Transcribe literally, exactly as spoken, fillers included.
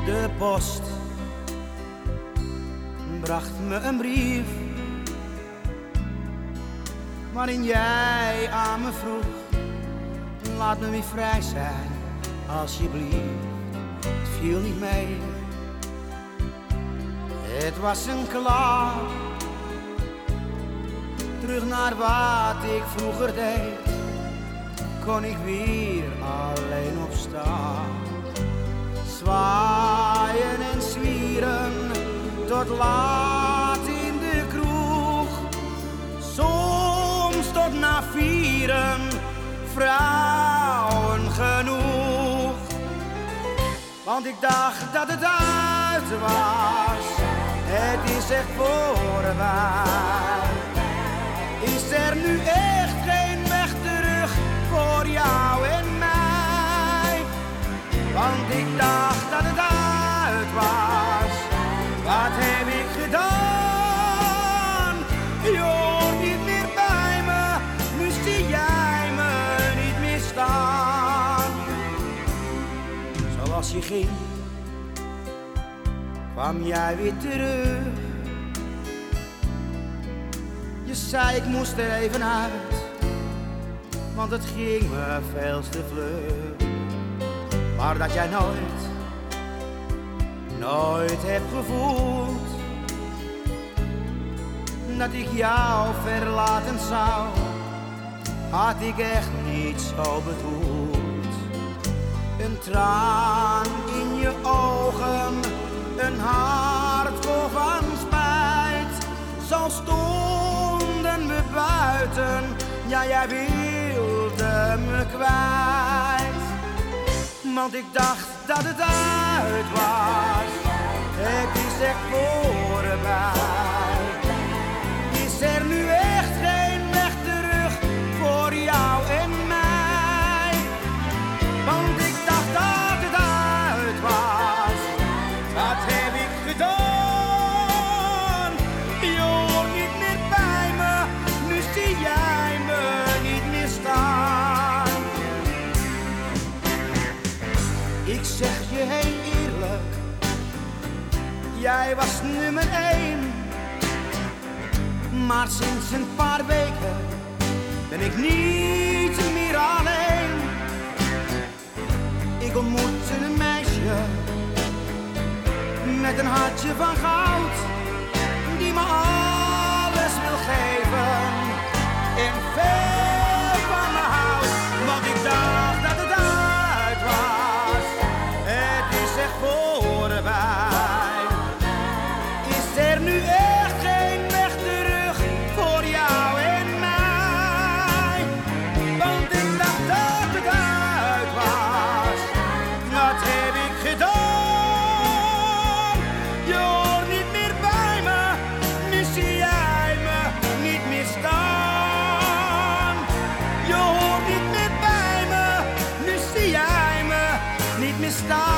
De post bracht me een brief waarin jij aan me vroeg: laat me weer vrij zijn, alsjeblieft. Het viel niet mee, het was een klaar. Terug naar wat ik vroeger deed, kon ik weer alleen opstaan. Zwaaien en zwieren tot laat in de kroeg, soms tot na vieren, vrouwen genoeg. Want ik dacht dat het uit was, het is echt voorbij. Is er nu echt geen weg terug voor jou en mij? Want ik dacht dat het uit was, wat heb ik gedaan? Je hoort niet meer bij me, nu zie jij me niet meer staan. Zoals je ging, kwam jij weer terug. Je zei ik moest er even uit, want het ging me veel te vlug. Maar dat jij nooit, nooit hebt gevoeld dat ik jou verlaten zou, had ik echt niet zo bedoeld. Een traan in je ogen, een hart vol van spijt. Zo stonden we buiten, ja jij wilde me kwijt. Want ik dacht dat het uit was, het is echt voorbij. Is er nu echt geen weg terug voor jou en mij? Want ik dacht dat het uit was, wat heb ik gedaan? Je hoort niet meer bij me, nu zie jij me niet meer staan. Ik zeg je heel eerlijk, jij was nummer één. Maar sinds een paar weken ben ik niet meer alleen. Ik ontmoette een meisje met een hartje van goud, die me alles wil geven en veel van me houdt. Want ik dacht dat het uit was, het is echt voorbij. Is er nu echt geen weg terug voor jou en mij? Want ik dacht dat het uit was, wat heb ik gedaan? Je hoort niet meer bij me, nu zie jij me niet meer staan. Je hoort niet meer bij me, nu zie jij me niet meer staan.